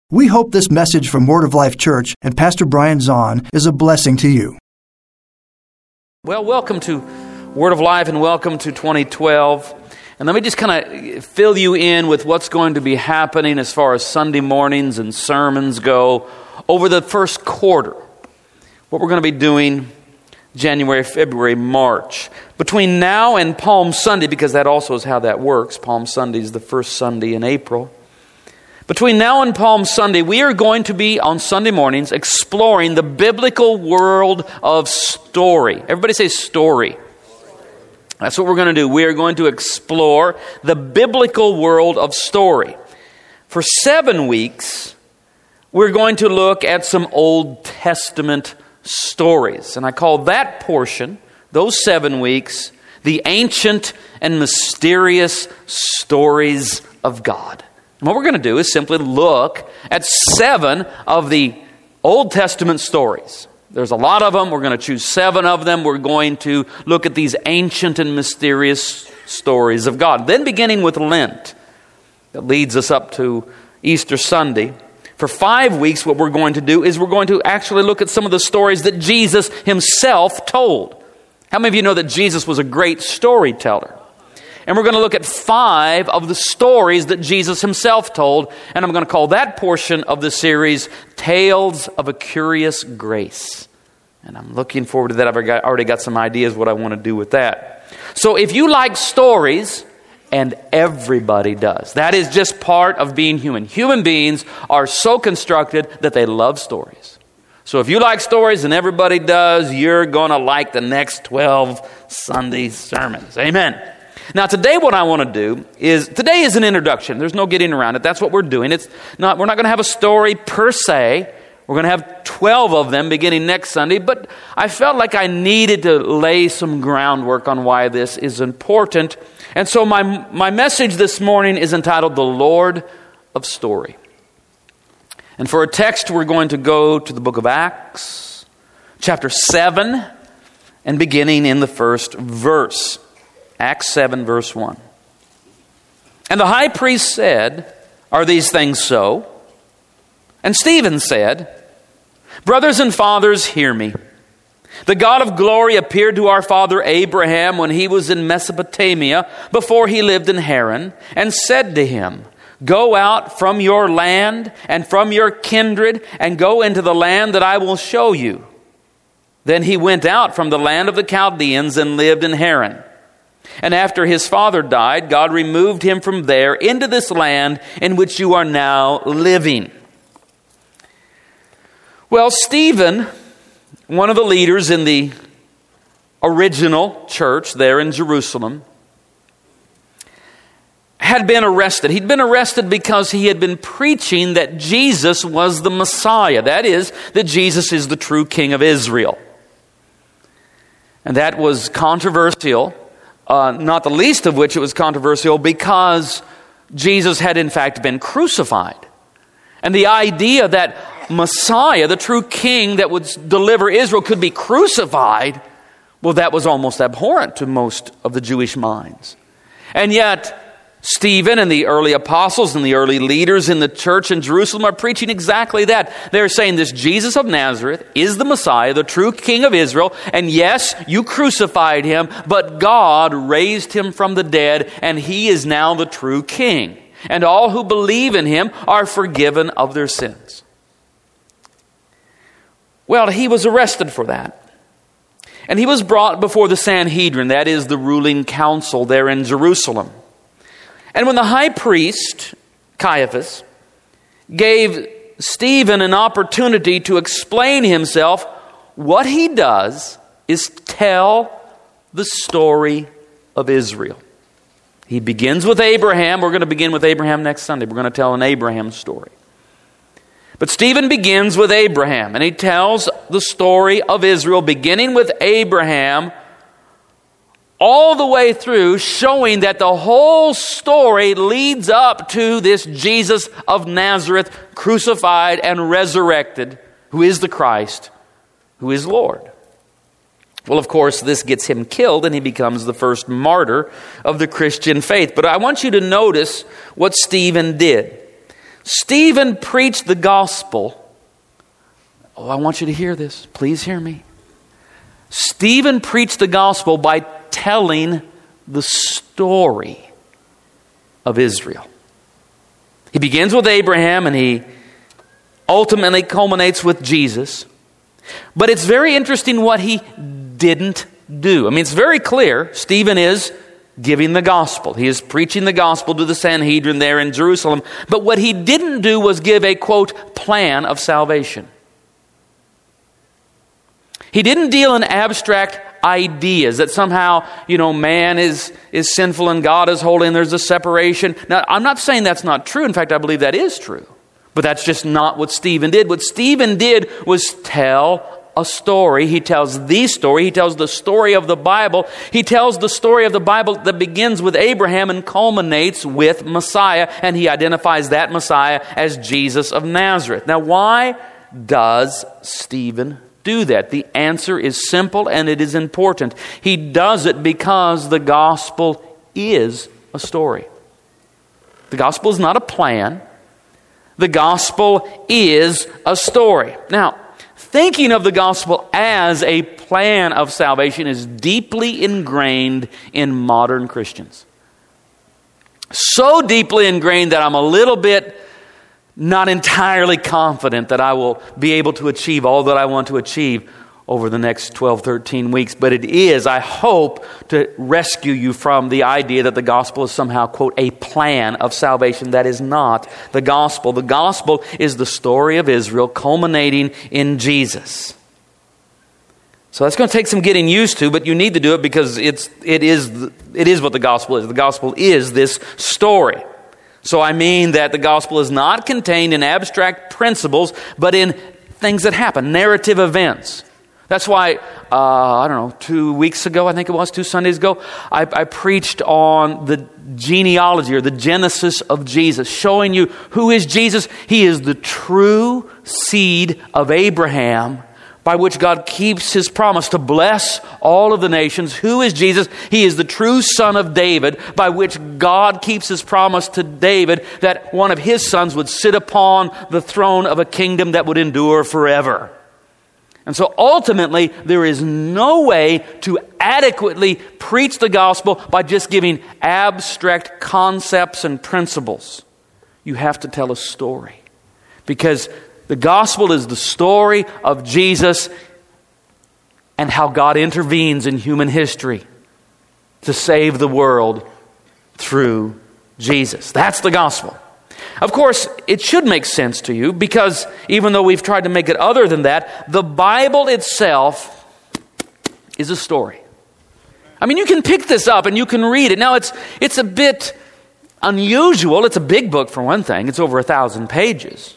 We hope this message from Word of Life Church and Pastor Brian Zahn is a blessing to you. Well, welcome to Word of Life and welcome to 2012. And let me just kind of fill you in with what's going to be happening as far as Sunday mornings and sermons go over the first quarter. What we're going to be doing January, February, March. Between now and Palm Sunday, because that also is how that works. Palm Sunday is the first Sunday in April. Between now and Palm Sunday, we are going to be on Sunday mornings exploring the biblical world of story. Everybody say story. That's what we're going to do. We are going to explore the biblical world of story. For 7 weeks, we're going to look at some Old Testament stories. And I call that portion, those 7 weeks, the ancient and mysterious stories of God. And what we're going to do is simply look at 7 of the Old Testament stories. There's a lot of them. We're going to choose 7 of them. We're going to look at these ancient and mysterious stories of God. Then beginning with Lent, that leads us up to Easter Sunday. For 5 weeks, what we're going to do is we're going to actually look at some of the stories that Jesus himself told. How many of you know that Jesus was a great storyteller? And we're going to look at 5 of the stories that Jesus himself told. And I'm going to call that portion of the series, Tales of a Curious Grace. And I'm looking forward to that. I've already got some ideas what I want to do with that. So if you like stories, and everybody does. That is just part of being human. Human beings are so constructed that they love stories. So if you like stories and everybody does, you're going to like the next 12 Sunday sermons. Amen. Now today what I want to do is, today is an introduction. There's no getting around it. That's what we're doing. We're not going to have a story per se. We're going to have 12 of them beginning next Sunday. But I felt like I needed to lay some groundwork on why this is important. And so my message this morning is entitled, The Lord of Story. And for a text, we're going to go to the book of Acts, chapter 7, and beginning in the first verse. Acts 7, verse 1. And the high priest said, "Are these things so?" And Stephen said, "Brothers and fathers, hear me. The God of glory appeared to our father Abraham when he was in Mesopotamia, before he lived in Haran, and said to him, 'Go out from your land and from your kindred, and go into the land that I will show you.' Then he went out from the land of the Chaldeans and lived in Haran. And after his father died, God removed him from there into this land in which you are now living." Well, Stephen, one of the leaders in the original church there in Jerusalem, had been arrested. He'd been arrested because he had been preaching that Jesus was the Messiah. That is, that Jesus is the true King of Israel. And that was controversial. Not the least of which it was controversial because Jesus had in fact been crucified. And the idea that Messiah, the true king that would deliver Israel, could be crucified, well, that was almost abhorrent to most of the Jewish minds. And yet, Stephen and the early apostles and the early leaders in the church in Jerusalem are preaching exactly that. They're saying this Jesus of Nazareth is the Messiah, the true King of Israel. And yes, you crucified him, but God raised him from the dead, and he is now the true King. And all who believe in him are forgiven of their sins. Well, he was arrested for that. And he was brought before the Sanhedrin, that is the ruling council there in Jerusalem. And when the high priest, Caiaphas, gave Stephen an opportunity to explain himself, what he does is tell the story of Israel. He begins with Abraham. We're going to begin with Abraham next Sunday. We're going to tell an Abraham story. But Stephen begins with Abraham, and he tells the story of Israel, beginning with Abraham, all the way through, showing that the whole story leads up to this Jesus of Nazareth, crucified and resurrected, who is the Christ, who is Lord. Well, of course, this gets him killed, and he becomes the first martyr of the Christian faith. But I want you to notice what Stephen did. Stephen preached the gospel. Oh, I want you to hear this. Please hear me. Stephen preached the gospel by telling the story of Israel. He begins with Abraham and he ultimately culminates with Jesus. But it's very interesting what he didn't do. I mean, it's very clear. Stephen is giving the gospel. He is preaching the gospel to the Sanhedrin there in Jerusalem. But what he didn't do was give a, quote, plan of salvation. He didn't deal in abstract ideas that somehow, man is sinful and God is holy and there's a separation. Now, I'm not saying that's not true. In fact, I believe that is true. But that's just not what Stephen did. What Stephen did was tell a story. He tells the story. He tells the story of the Bible. He tells the story of the Bible that begins with Abraham and culminates with Messiah. And he identifies that Messiah as Jesus of Nazareth. Now, why does Stephen do that? The answer is simple and it is important. He does it because the gospel is a story. The gospel is not a plan. The gospel is a story. Now, thinking of the gospel as a plan of salvation is deeply ingrained in modern Christians. So deeply ingrained that I'm a little bit not entirely confident that I will be able to achieve all that I want to achieve over the next 12, 13 weeks. But it is, I hope, to rescue you from the idea that the gospel is somehow, quote, a plan of salvation. That is not the gospel. The gospel is the story of Israel culminating in Jesus. So that's going to take some getting used to, but you need to do it because it is what the gospel is. The gospel is this story. So I mean that the gospel is not contained in abstract principles, but in things that happen, narrative events. That's why, 2 weeks ago, I think it was, 2 Sundays ago, I preached on the genealogy or the genesis of Jesus, showing you who is Jesus. He is the true seed of Abraham, by which God keeps His promise to bless all of the nations. Who is Jesus? He is the true son of David, by which God keeps His promise to David that one of his sons would sit upon the throne of a kingdom that would endure forever. And so ultimately, there is no way to adequately preach the gospel by just giving abstract concepts and principles. You have to tell a story. Because the gospel is the story of Jesus and how God intervenes in human history to save the world through Jesus. That's the gospel. Of course, it should make sense to you because even though we've tried to make it other than that, the Bible itself is a story. I mean, you can pick this up and you can read it. Now, it's a bit unusual. It's a big book for one thing. It's over 1,000 pages.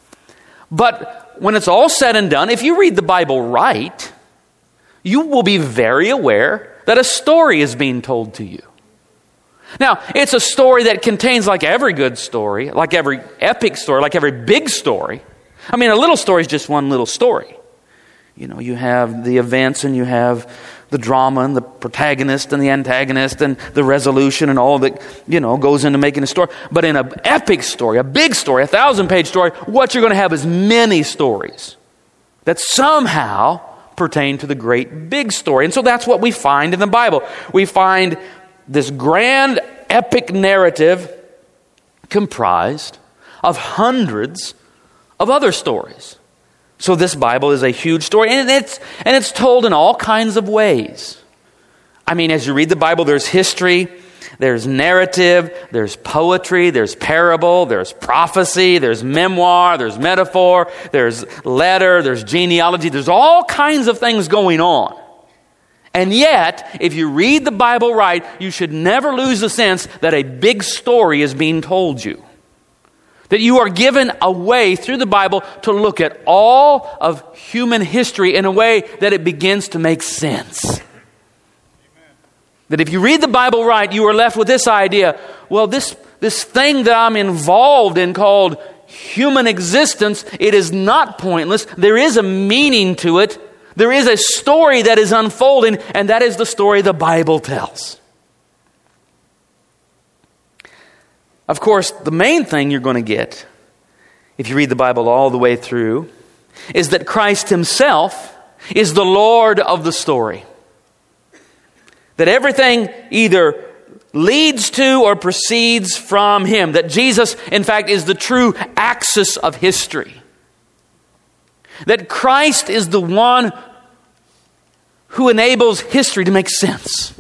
But when it's all said and done, if you read the Bible right, you will be very aware that a story is being told to you. Now, it's a story that contains, like every good story, like every epic story, like every big story. I mean, a little story is just one little story. You have the events and you have the drama and the protagonist and the antagonist and the resolution and all that, goes into making a story. But in an epic story, a big story, 1,000-page story, what you're going to have is many stories that somehow pertain to the great big story. And so that's what we find in the Bible. We find this grand epic narrative comprised of hundreds of other stories. So this Bible is a huge story, and it's told in all kinds of ways. I mean, as you read the Bible, there's history, there's narrative, there's poetry, there's parable, there's prophecy, there's memoir, there's metaphor, there's letter, there's genealogy, there's all kinds of things going on. And yet, if you read the Bible right, you should never lose the sense that a big story is being told you. That you are given a way through the Bible to look at all of human history in a way that it begins to make sense. Amen. That if you read the Bible right, you are left with this idea, well, this thing that I'm involved in called human existence, it is not pointless. There is a meaning to it. There is a story that is unfolding, and that is the story the Bible tells. Of course, the main thing you're going to get if you read the Bible all the way through, is that Christ himself is the Lord of the story. That everything either leads to or proceeds from him. That Jesus, in fact, is the true axis of history. That Christ is the one who enables history to make sense.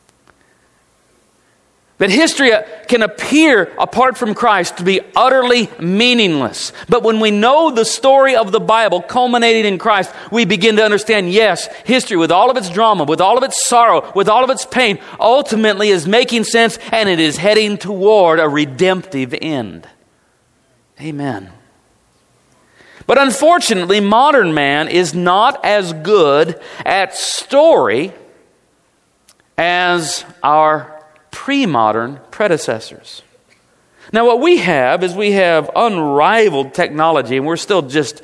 That history can appear apart from Christ to be utterly meaningless. But when we know the story of the Bible culminating in Christ, we begin to understand, yes, history with all of its drama, with all of its sorrow, with all of its pain, ultimately is making sense and it is heading toward a redemptive end. Amen. But unfortunately, modern man is not as good at story as our pre-modern predecessors. Now what we have is we have unrivaled technology, and we're still just,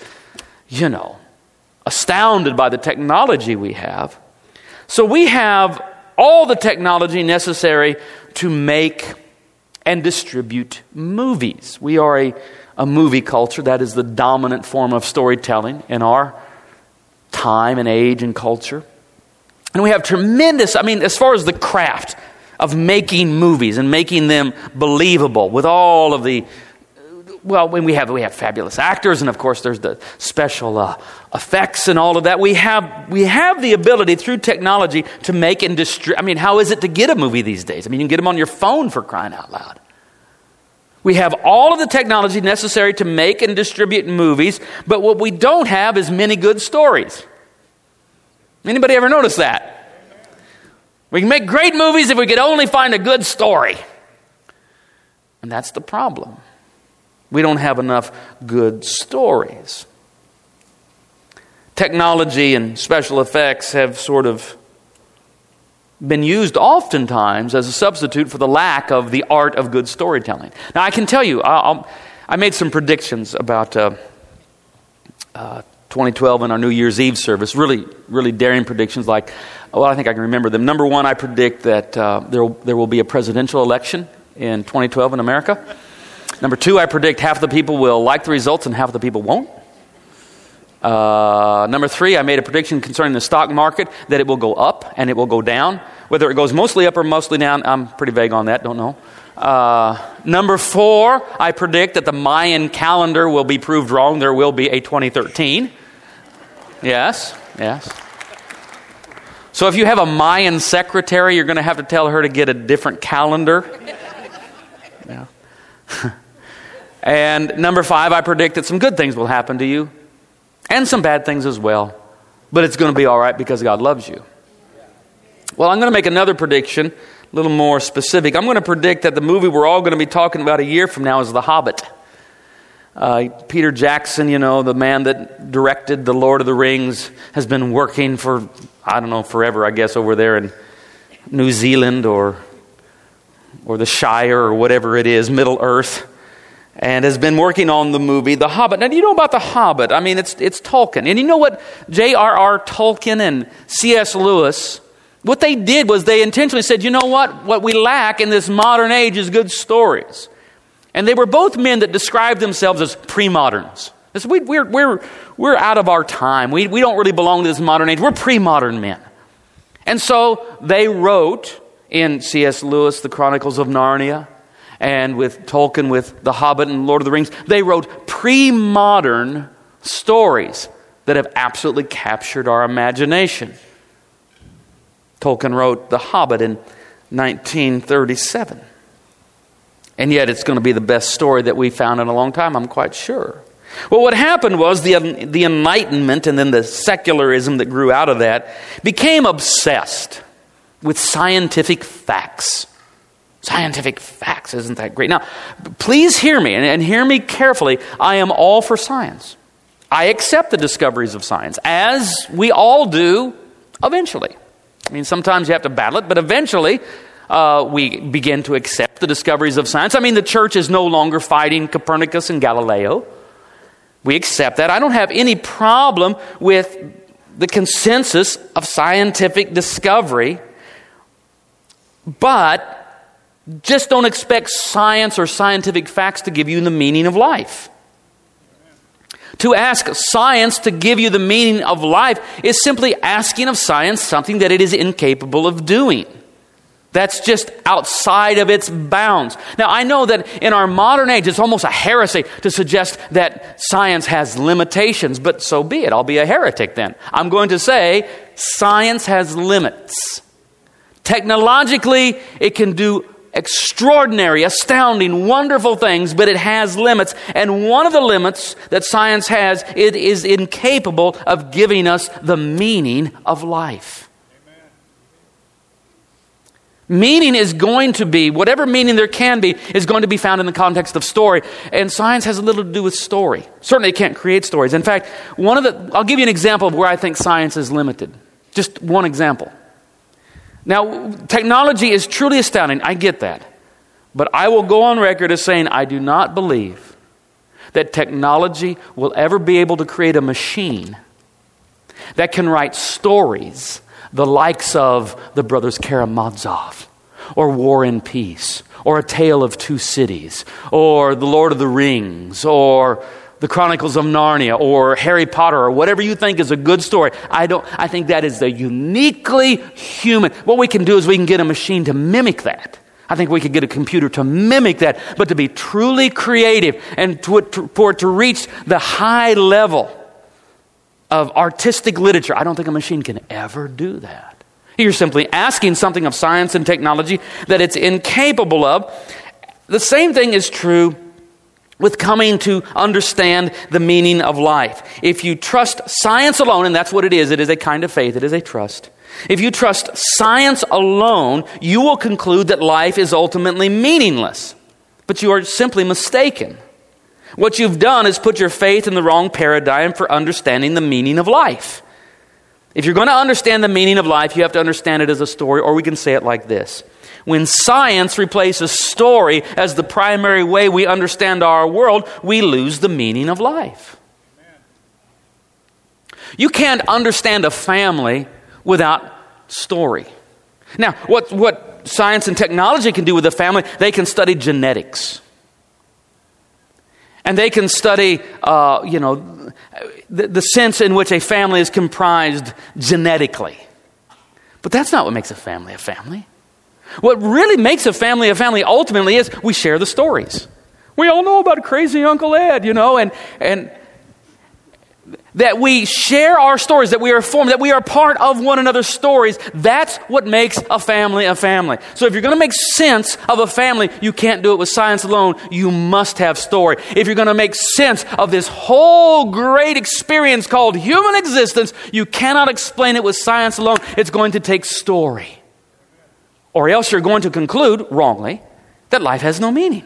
astounded by the technology we have. So we have all the technology necessary to make and distribute movies. We are a movie culture. That is the dominant form of storytelling in our time and age and culture. And we have tremendous, as far as the craft of making movies and making them believable with all of the, when we have fabulous actors, and of course there's the special effects and all of that. We have the ability through technology to make and distribute. How is it to get a movie these days? You can get them on your phone, for crying out loud. We have all of the technology necessary to make and distribute movies, but what we don't have is many good stories. Anybody ever notice that? We can make great movies if we could only find a good story. And that's the problem. We don't have enough good stories. Technology and special effects have sort of been used oftentimes as a substitute for the lack of the art of good storytelling. Now, I can tell you, I made some predictions about 2012 in our New Year's Eve service. Really, really daring predictions like, I think I can remember them. Number one, I predict that there will be a presidential election in 2012 in America. Number two, I predict half the people will like the results and half the people won't. Number three, I made a prediction concerning the stock market that it will go up and it will go down. Whether it goes mostly up or mostly down, I'm pretty vague on that, don't know. Number four, I predict that the Mayan calendar will be proved wrong. There will be a 2013. Yes. So if you have a Mayan secretary, you're going to have to tell her to get a different calendar. Yeah. And number five, I predict that some good things will happen to you. And some bad things as well. But it's going to be all right because God loves you. Well, I'm going to make another prediction, a little more specific. I'm going to predict that the movie we're all going to be talking about a year from now is The Hobbit. Peter Jackson, the man that directed The Lord of the Rings, has been working for, forever, I guess, over there in New Zealand or the Shire or whatever it is, Middle Earth, and has been working on the movie The Hobbit. Now, do you know about The Hobbit? It's Tolkien. And you know what J.R.R. Tolkien and C.S. Lewis, what they did was they intentionally said, you know what we lack in this modern age is good stories. And they were both men that described themselves as pre-moderns. We're out of our time. We don't really belong to this modern age. We're pre-modern men. And so they wrote in C.S. Lewis, The Chronicles of Narnia, and with Tolkien, with The Hobbit and Lord of the Rings, they wrote pre-modern stories that have absolutely captured our imagination. Tolkien wrote The Hobbit in 1937. And yet it's going to be the best story that we found in a long time, I'm quite sure. Well, what happened was the Enlightenment and then the secularism that grew out of that became obsessed with scientific facts. Scientific facts, isn't that great? Now, please hear me, and hear me carefully. I am all for science. I accept the discoveries of science, as we all do eventually. Sometimes you have to battle it, but eventually we begin to accept the discoveries of science. The church is no longer fighting Copernicus and Galileo. We accept that. I don't have any problem with the consensus of scientific discovery, but just don't expect science or scientific facts to give you the meaning of life. To ask science to give you the meaning of life is simply asking of science something that it is incapable of doing. That's just outside of its bounds. Now, I know that in our modern age, it's almost a heresy to suggest that science has limitations, but so be it. I'll be a heretic then. I'm going to say science has limits. Technologically, it can do extraordinary, astounding, wonderful things, but it has limits. And one of the limits that science has, it is incapable of giving us the meaning of life. Meaning is going to be, whatever meaning there can be, is going to be found in the context of story. And science has a little to do with story. Certainly it can't create stories. In fact, I'll give you an example of where I think science is limited. Just one example. Now, technology is truly astounding. I get that. But I will go on record as saying I do not believe that technology will ever be able to create a machine that can write stories the likes of the Brothers Karamazov, or War and Peace, or A Tale of Two Cities, or The Lord of the Rings, or The Chronicles of Narnia, or Harry Potter, or whatever you think is a good story. I think that is the uniquely human. What we can do is we can get a machine to mimic that. I think we could get a computer to mimic that, but to be truly creative and for it to reach the high level of artistic literature, I don't think a machine can ever do that. You're simply asking something of science and technology that it's incapable of. The same thing is true with coming to understand the meaning of life. If you trust science alone, and that's what it is a kind of faith, it is a trust. If you trust science alone, you will conclude that life is ultimately meaningless. But you are simply mistaken. What you've done is put your faith in the wrong paradigm for understanding the meaning of life. If you're going to understand the meaning of life, you have to understand it as a story, or we can say it like this. When science replaces story as the primary way we understand our world, we lose the meaning of life. You can't understand a family without story. Now, what science and technology can do with a family, they can study genetics. And they can study, the sense in which a family is comprised genetically. But that's not what makes a family a family. What really makes a family ultimately is we share the stories. We all know about crazy Uncle Ed, and that we share our stories, that we are formed, that we are part of one another's stories. That's what makes a family a family. So if you're going to make sense of a family, you can't do it with science alone. You must have story. If you're going to make sense of this whole great experience called human existence, you cannot explain it with science alone. It's going to take story. Or else you're going to conclude, wrongly, that life has no meaning.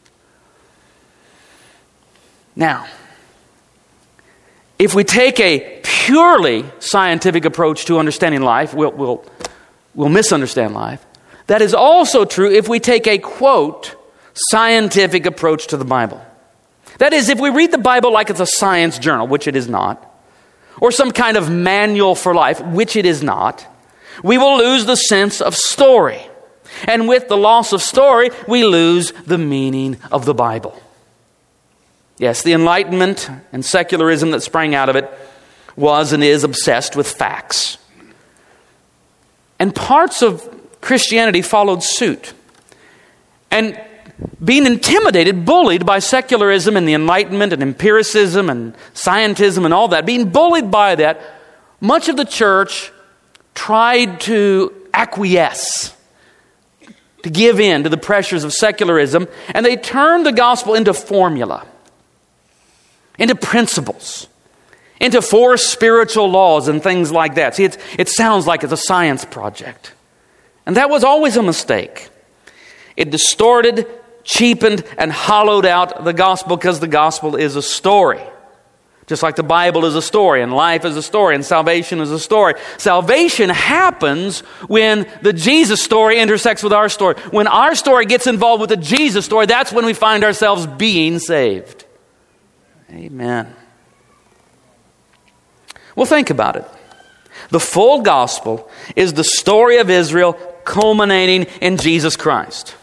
Now, if we take a purely scientific approach to understanding life, we'll misunderstand life. That is also true if we take a, quote, scientific approach to the Bible. That is, if we read the Bible like it's a science journal, which it is not, or some kind of manual for life, which it is not, we will lose the sense of story. And with the loss of story, we lose the meaning of the Bible. Yes, the Enlightenment and secularism that sprang out of it was and is obsessed with facts. And parts of Christianity followed suit. And being intimidated, bullied by secularism and the Enlightenment and empiricism and scientism and all that, being bullied by that, much of the church tried to acquiesce, to give in to the pressures of secularism, and they turned the gospel into formula, into principles, into 4 spiritual laws and things like that. See, it sounds like it's a science project. And that was always a mistake. It distorted, cheapened, and hollowed out the gospel because the gospel is a story. Just like the Bible is a story, and life is a story, and salvation is a story. Salvation happens when the Jesus story intersects with our story. When our story gets involved with the Jesus story, that's when we find ourselves being saved. Amen. Well, think about it. The full gospel is the story of Israel culminating in Jesus Christ.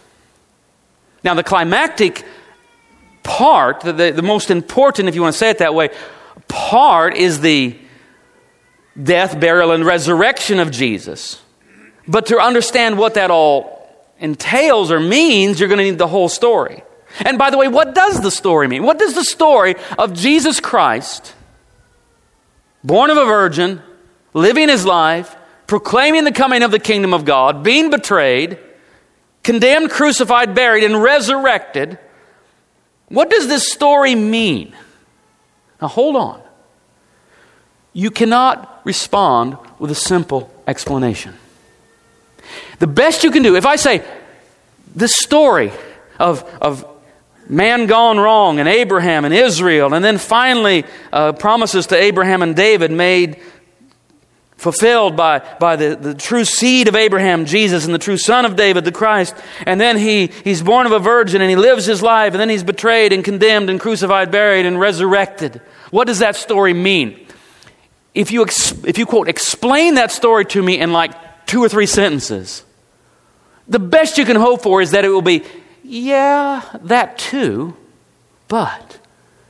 Now, the climactic part, the most important, if you want to say it that way, Part is the death, burial, and resurrection of Jesus. But to understand what that all entails or means, you're going to need the whole story. And by the way, what does the story mean? What does the story of Jesus Christ, born of a virgin, living his life, proclaiming the coming of the kingdom of God, being betrayed, condemned, crucified, buried, and resurrected, what does this story mean? Now hold on. You cannot respond with a simple explanation. The best you can do, if I say this story of man gone wrong and Abraham and Israel, and then finally promises to Abraham and David made fulfilled by the true seed of Abraham, Jesus, and the true son of David, the Christ. And then he's born of a virgin and he lives his life, and then he's betrayed and condemned and crucified, buried, and resurrected. What does that story mean? If you quote, explain that story to me in like 2 or 3 sentences, the best you can hope for is that it will be, yeah, that too, but.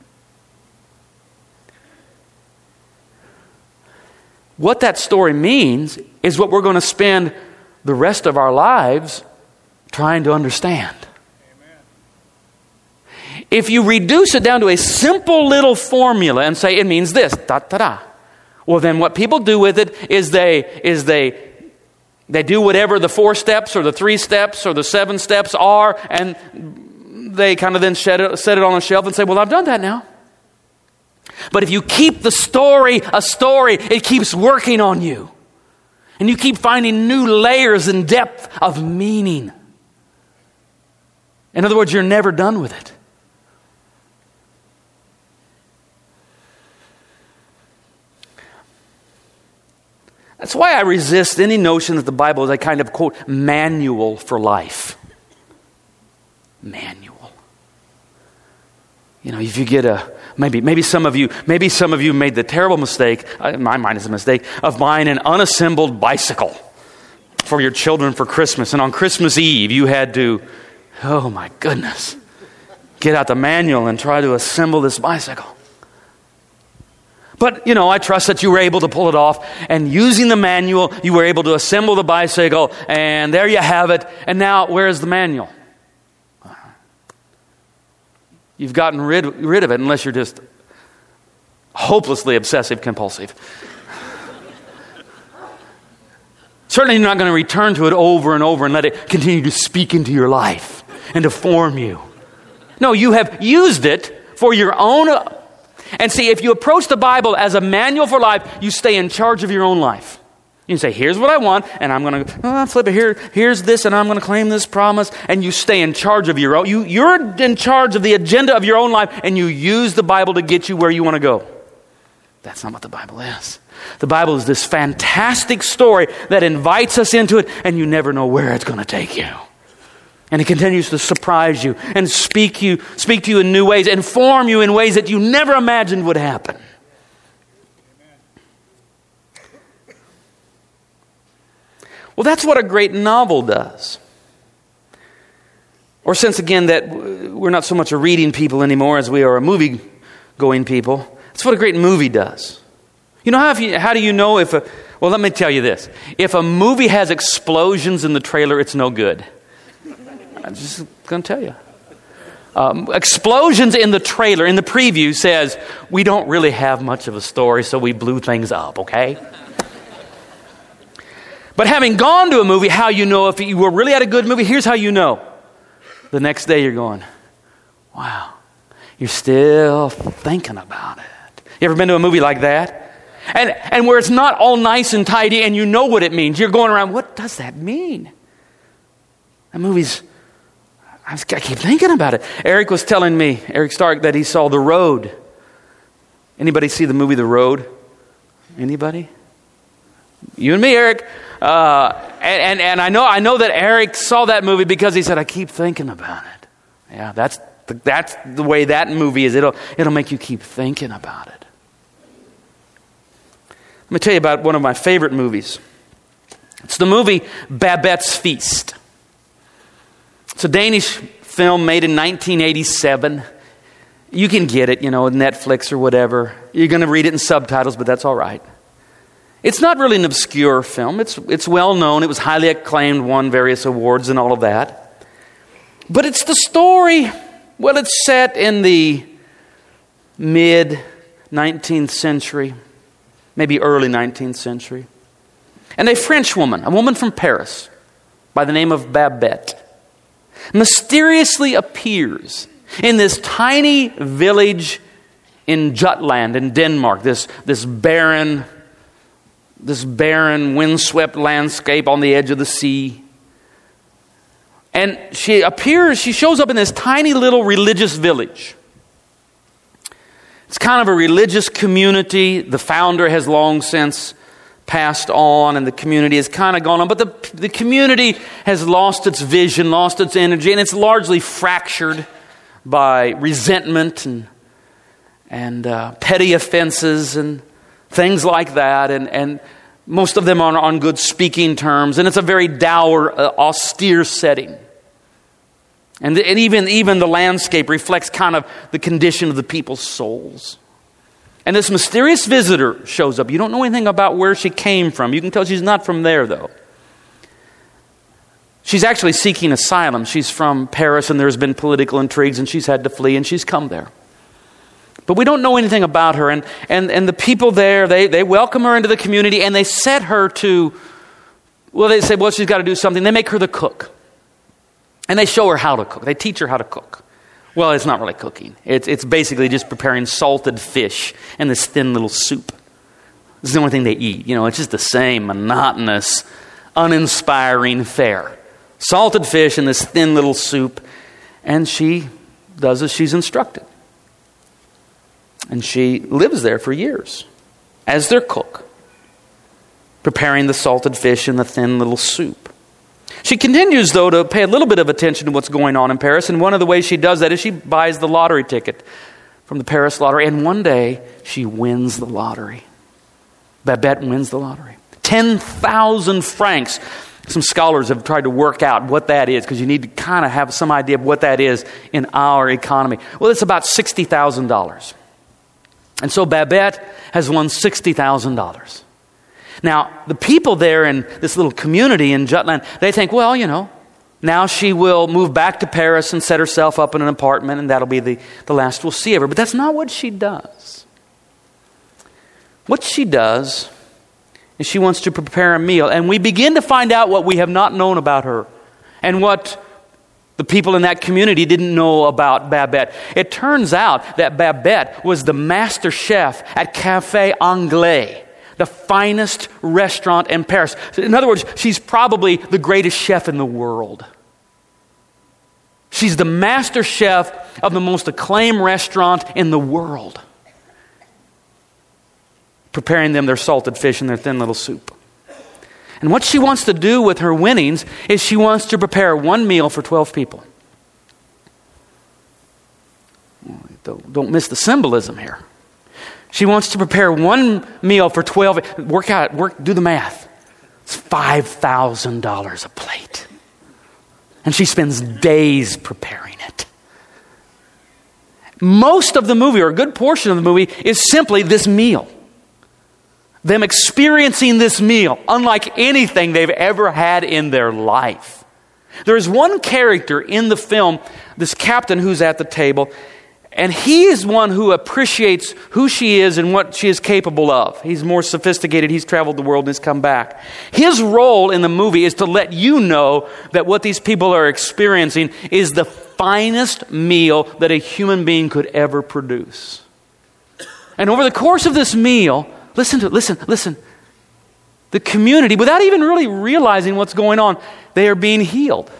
What that story means is what we're going to spend the rest of our lives trying to understand. Amen. If you reduce it down to a simple little formula and say it means this, da-da-da, well then what people do with it is they do whatever the 4 steps or the 3 steps or the 7 steps are, and they kind of then set it on a shelf and say, well, I've done that now. But if you keep the story a story, it keeps working on you. And you keep finding new layers and depth of meaning. In other words, you're never done with it. That's why I resist any notion that the Bible is a kind of, quote, manual for life. Manual. You know, if you get maybe some of you made the terrible mistake, in my mind is a mistake, of buying an unassembled bicycle for your children for Christmas. And on Christmas Eve, you had to, oh my goodness, get out the manual and try to assemble this bicycle. But, you know, I trust that you were able to pull it off. And using the manual, you were able to assemble the bicycle. And there you have it. And now, where is the manual? You've gotten rid of it unless you're just hopelessly obsessive compulsive. Certainly you're not going to return to it over and over and let it continue to speak into your life and to form you. No, you have used it for your own. And see, if you approach the Bible as a manual for life, you stay in charge of your own life. You say, here's what I want, and I'm going to flip it here. Here's this, and I'm going to claim this promise. And you stay in charge of your own. You're in charge of the agenda of your own life, and you use the Bible to get you where you want to go. That's not what the Bible is. The Bible is this fantastic story that invites us into it, and you never know where it's going to take you. And it continues to surprise you and speak to you in new ways, and form you in ways that you never imagined would happen. Well, that's what a great novel does. Or since, again, that we're not so much a reading people anymore as we are a movie-going people, that's what a great movie does. You know, how do you know if well, let me tell you this. If a movie has explosions in the trailer, it's no good. I'm just going to tell you. Explosions in the trailer, in the preview, says, we don't really have much of a story, so we blew things up, okay? But having gone to a movie, how you know if you were really at a good movie, here's how you know. The next day you're going, wow, you're still thinking about it. You ever been to a movie like that? And where it's not all nice and tidy and you know what it means. You're going around, what does that mean? That movie's, I keep thinking about it. Eric was telling me, Eric Stark, that he saw The Road. Anybody see the movie The Road? Anybody? You and me, Eric. And I know that Eric saw that movie because he said, I keep thinking about it. Yeah, that's the way that movie is. It'll make you keep thinking about it. Let me tell you about one of my favorite movies. It's the movie Babette's Feast. It's a Danish film made in 1987. You can get it, Netflix or whatever. You're going to read it in subtitles, but that's all right. It's not really an obscure film. It's well known. It was highly acclaimed, won various awards and all of that. But it's the story, well, it's set in the mid-19th century, maybe early 19th century. And a French woman, a woman from Paris, by the name of Babette, mysteriously appears in this tiny village in Jutland in Denmark, this barren, windswept landscape on the edge of the sea. And she shows up in this tiny little religious village. It's kind of a religious community. The founder has long since passed on, and the community has kind of gone on. But the community has lost its vision, lost its energy, and it's largely fractured by resentment and petty offenses and things like that. And most of them are on good speaking terms. And it's a very dour, austere setting. And even the landscape reflects kind of the condition of the people's souls. And this mysterious visitor shows up. You don't know anything about where she came from. You can tell she's not from there, though. She's actually seeking asylum. She's from Paris, and there's been political intrigues, and she's had to flee, and she's come there. But we don't know anything about her. And the people there, they welcome her into the community, and they set her to, they say, she's got to do something. They make her the cook. And they show her how to cook. They teach her how to cook. Well, it's not really cooking. It's basically just preparing salted fish and this thin little soup. This is the only thing they eat. It's just the same monotonous, uninspiring fare. Salted fish and this thin little soup. And she does as she's instructed. And she lives there for years as their cook, preparing the salted fish and the thin little soup. She continues, though, to pay a little bit of attention to what's going on in Paris. And one of the ways she does that is she buys the lottery ticket from the Paris lottery. And one day, she wins the lottery. Babette wins the lottery. 10,000 francs. Some scholars have tried to work out what that is, because you need to kind of have some idea of what that is in our economy. Well, it's about $60,000. And so Babette has won $60,000. Now, the people there in this little community in Jutland, they think, now she will move back to Paris and set herself up in an apartment, and that'll be the last we'll see of her. But that's not what she does. What she does is she wants to prepare a meal. And we begin to find out what we have not known about her and what the people in that community didn't know about Babette. It turns out that Babette was the master chef at Café Anglais, the finest restaurant in Paris. In other words, she's probably the greatest chef in the world. She's the master chef of the most acclaimed restaurant in the world, preparing them their salted fish and their thin little soup. And what she wants to do with her winnings is she wants to prepare one meal for 12 people. Don't miss the symbolism here. She wants to prepare one meal for 12. Do the math. It's $5,000 a plate. And she spends days preparing it. Most of the movie, or a good portion of the movie, is simply this meal. Them experiencing this meal, unlike anything they've ever had in their life. There is one character in the film, this captain who's at the table, and he is one who appreciates who she is and what she is capable of. He's more sophisticated. He's traveled the world and has come back. His role in the movie is to let you know that what these people are experiencing is the finest meal that a human being could ever produce. And over the course of this meal, listen. The community, without even really realizing what's going on, they are being healed.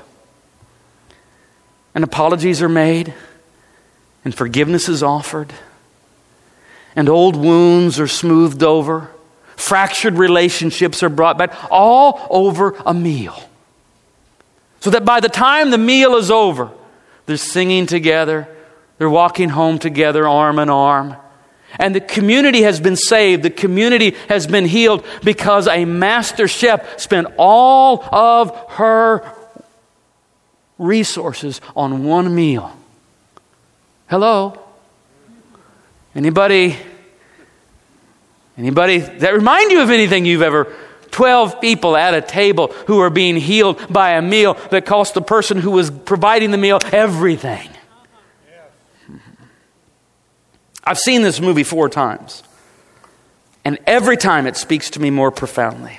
And apologies are made. And forgiveness is offered. And old wounds are smoothed over. Fractured relationships are brought back. All over a meal. So that by the time the meal is over, they're singing together. They're walking home together, arm in arm. And the community has been saved. The community has been healed because a master chef spent all of her resources on one meal. Hello? Anybody that remind you of anything you've ever... 12 people at a table who are being healed by a meal that cost the person who was providing the meal everything. I've seen this movie 4 times. And every time it speaks to me more profoundly.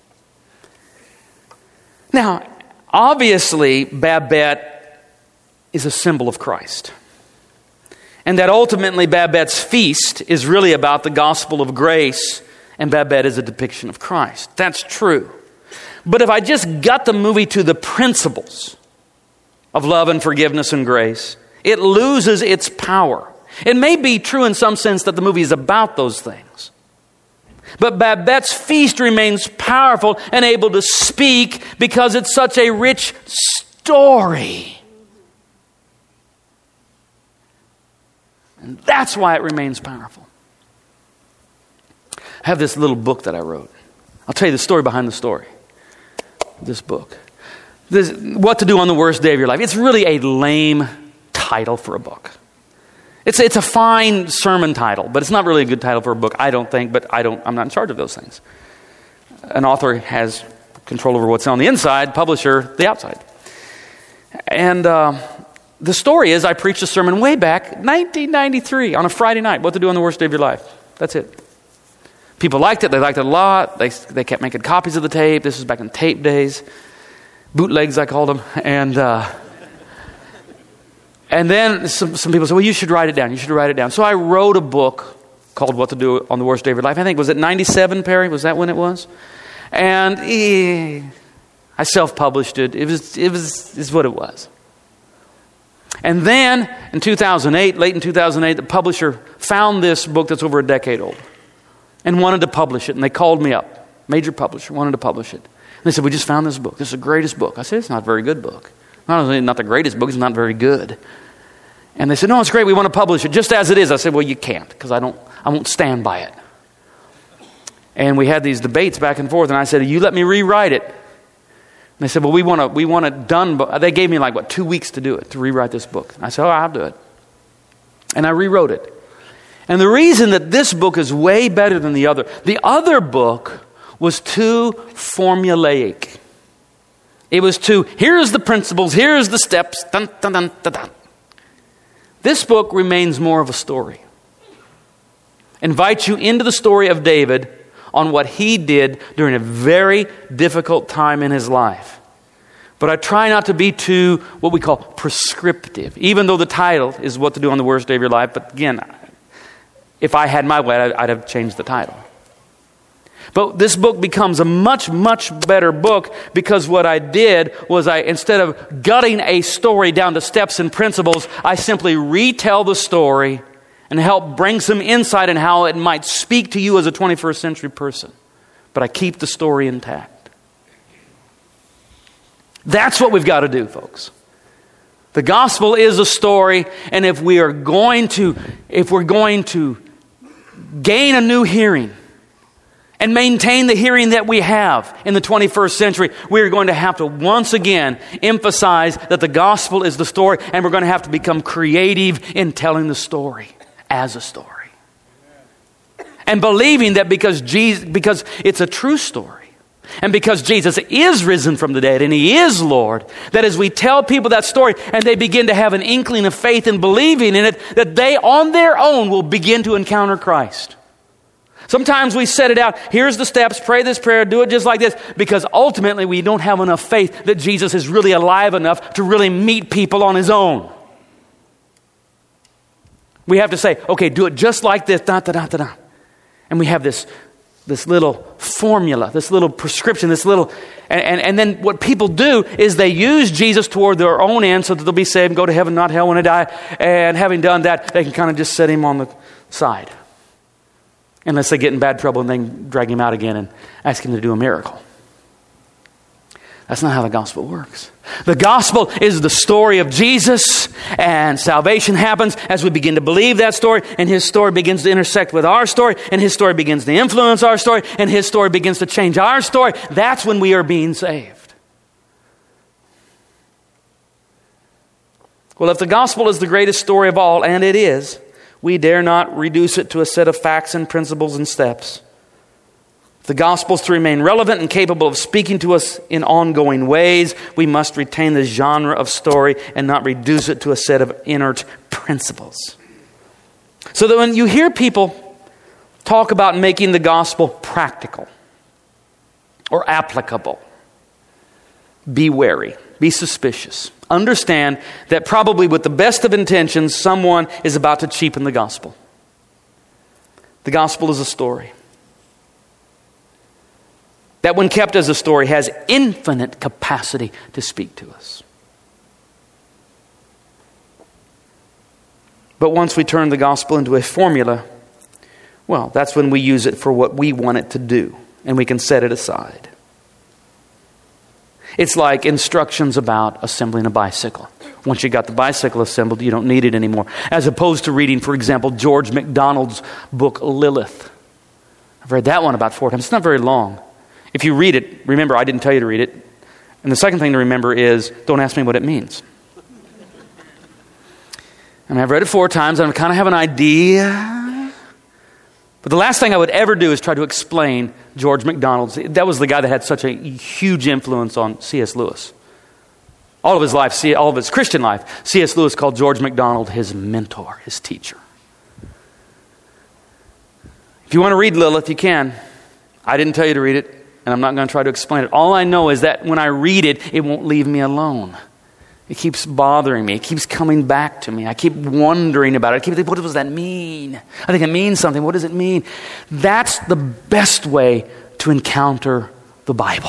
Now, obviously, Babette is a symbol of Christ. And that ultimately Babette's feast is really about the gospel of grace, and Babette is a depiction of Christ. That's true. But if I just got the movie to the principles of love and forgiveness and grace, it loses its power. It may be true in some sense that the movie is about those things. But Babette's feast remains powerful and able to speak because it's such a rich story. And that's why it remains powerful. I have this little book that I wrote. I'll tell you the story behind the story. This book. What to Do on the Worst Day of Your Life. It's really a lame title for a book. It's a fine sermon title, but it's not really a good title for a book, I don't think, but I'm not in charge of those things. An author has control over what's on the inside, publisher, the outside. And the story is I preached a sermon way back, 1993, on a Friday night, What to Do on the Worst Day of Your Life. That's it. People liked it. They liked it a lot. They kept making copies of the tape. This was back in tape days. Bootlegs, I called them. And then some people said, well, you should write it down. You should write it down. So I wrote a book called What to Do on the Worst Day of Your Life. I think, was it 97, Perry? Was that when it was? And I self-published it. It was what it was. And then in 2008, late in 2008, the publisher found this book that's over a decade old and wanted to publish it. And they called me up. Major publisher wanted to publish it. And they said, we just found this book. This is the greatest book. I said, it's not a very good book. Not only not the greatest book, it's not very good. And they said, no, it's great. We want to publish it just as it is. I said, well, you can't because I won't stand by it. And we had these debates back and forth. And I said, you let me rewrite it. And they said, well, we want it done. But they gave me 2 weeks to do it, to rewrite this book. And I said, I'll do it. And I rewrote it. And the reason that this book is way better than the other book was too formulaic. It was here's the principles, here's the steps, dun, dun, dun, dun, dun. This book remains more of a story. Invites you into the story of David on what he did during a very difficult time in his life. But I try not to be too, what we call, prescriptive, even though the title is What to Do on the Worst Day of Your Life. But again, if I had my way, I'd have changed the title. But this book becomes a much, much better book because what I did was instead of gutting a story down to steps and principles, I simply retell the story and help bring some insight in how it might speak to you as a 21st century person. But I keep the story intact. That's what we've got to do, folks. The gospel is a story, and if we're going to gain a new hearing and maintain the hearing that we have in the 21st century, we're going to have to once again emphasize that the gospel is the story, and we're going to have to become creative in telling the story as a story. And believing that because it's a true story, and because Jesus is risen from the dead and He is Lord, that as we tell people that story and they begin to have an inkling of faith and believing in it, that they on their own will begin to encounter Christ. Sometimes we set it out, here's the steps, pray this prayer, do it just like this, because ultimately we don't have enough faith that Jesus is really alive enough to really meet people on His own. We have to say, okay, do it just like this, da, da, da, da, da. And we have this little formula, this little prescription, and then what people do is they use Jesus toward their own end so that they'll be saved and go to heaven, not hell when they die. And having done that, they can kind of just set Him on the side. Unless they get in bad trouble and then drag Him out again and ask Him to do a miracle. That's not how the gospel works. The gospel is the story of Jesus, and salvation happens as we begin to believe that story, and His story begins to intersect with our story, and His story begins to influence our story, and His story begins to change our story. That's when we are being saved. Well, if the gospel is the greatest story of all, and it is, we dare not reduce it to a set of facts and principles and steps. If the gospel is to remain relevant and capable of speaking to us in ongoing ways, we must retain the genre of story and not reduce it to a set of inert principles. So that when you hear people talk about making the gospel practical or applicable, be wary, be suspicious. Understand that probably with the best of intentions, someone is about to cheapen the gospel. The gospel is a story that, when kept as a story, has infinite capacity to speak to us. But once we turn the gospel into a formula, well, that's when we use it for what we want it to do, and we can set it aside. It's like instructions about assembling a bicycle. Once you got the bicycle assembled, you don't need it anymore. As opposed to reading, for example, George MacDonald's book, Lilith. I've read that one about 4 times. It's not very long. If you read it, remember, I didn't tell you to read it. And the second thing to remember is, don't ask me what it means. And I've read it 4 times, and I kind of have an idea. But the last thing I would ever do is try to explain George MacDonald's. That was the guy that had such a huge influence on C.S. Lewis. All of his life, all of his Christian life, C.S. Lewis called George MacDonald his mentor, his teacher. If you want to read Lilith, you can. I didn't tell you to read it, and I'm not going to try to explain it. All I know is that when I read it, it won't leave me alone. It keeps bothering me. It keeps coming back to me. I keep wondering about it. I keep thinking, what does that mean? I think it means something. What does it mean? That's the best way to encounter the Bible.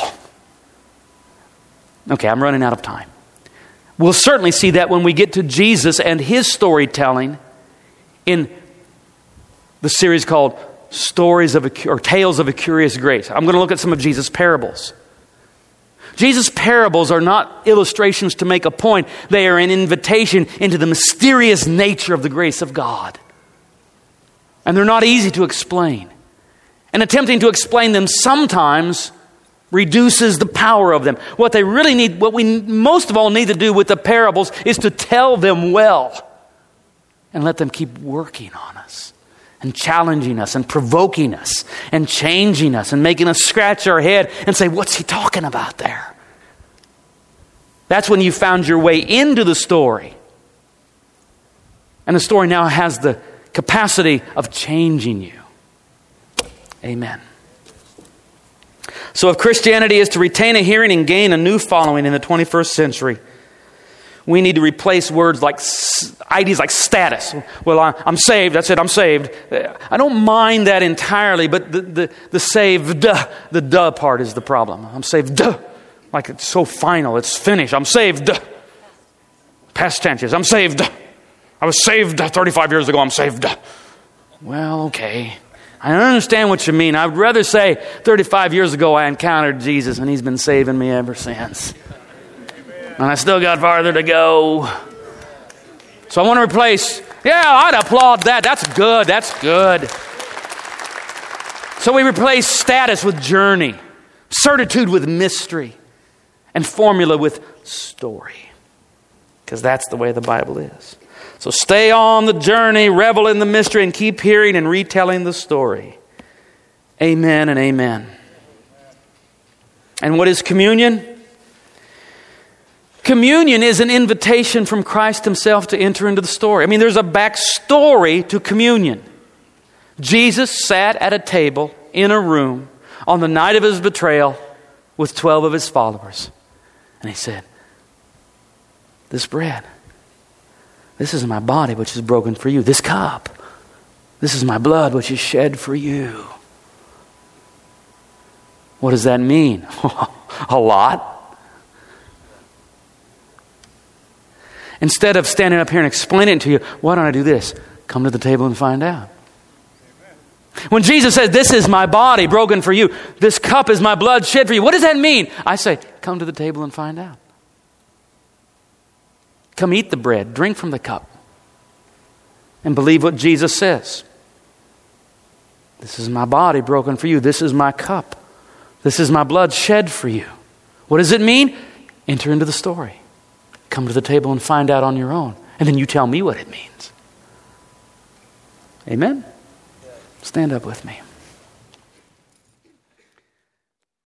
Okay, I'm running out of time. We'll certainly see that when we get to Jesus and his storytelling in the series called Tales of a Curious Grace. I'm going to look at some of Jesus' parables. Jesus' parables are not illustrations to make a point. They are an invitation into the mysterious nature of the grace of God. And they're not easy to explain. And attempting to explain them sometimes reduces the power of them. What we most of all need to do with the parables is to tell them well and let them keep working on us and challenging us and provoking us and changing us and making us scratch our head and say, what's he talking about there? That's when you found your way into the story. And the story now has the capacity of changing you. Amen. So if Christianity is to retain a hearing and gain a new following in the 21st century, we need to replace words like ideas like status. Well, I'm saved. That's it. I'm saved. I don't mind that entirely, but the saved, the duh part is the problem. I'm saved. Like it's so final. It's finished. I'm saved. Past tenses. I'm saved. I was saved 35 years ago. I'm saved. Well, okay. I understand what you mean. I would rather say 35 years ago I encountered Jesus and he's been saving me ever since. And I still got farther to go. So I want to replace, I'd applaud that. That's good. That's good. So we replace status with journey, certitude with mystery, and formula with story. Because that's the way the Bible is. So stay on the journey, revel in the mystery, and keep hearing and retelling the story. Amen and amen. And what is communion? Communion is an invitation from Christ himself to enter into the story. I mean, there's a backstory to communion. Jesus sat at a table in a room on the night of his betrayal with 12 of his followers. And he said, this bread, this is my body which is broken for you. This cup, this is my blood which is shed for you. What does that mean? A lot. Instead of standing up here and explaining it to you, why don't I do this? Come to the table and find out. When Jesus says, this is my body broken for you, this cup is my blood shed for you, what does that mean? I say, come to the table and find out. Come eat the bread, drink from the cup, and believe what Jesus says. This is my body broken for you. This is my cup. This is my blood shed for you. What does it mean? Enter into the story. Come to the table and find out on your own. And then you tell me what it means. Amen? Stand up with me.